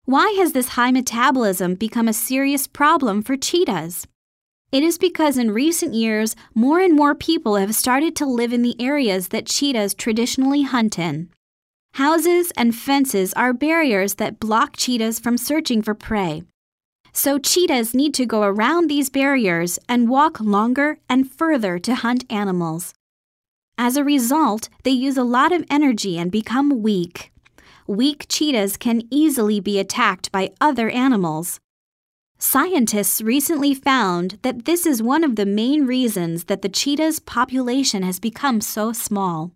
Why has this high metabolism become a serious problem for cheetahs? It is because in recent years, more and more people have started to live in the areas that cheetahs traditionally hunt in. Houses and fences are barriers that block cheetahs from searching for prey. So cheetahs need to go around these barriers and walk longer and further to hunt animals. As a result, they use a lot of energy and become weak. Weak cheetahs can easily be attacked by other animals. Scientists recently found that this is one of the main reasons that the cheetah's population has become so small.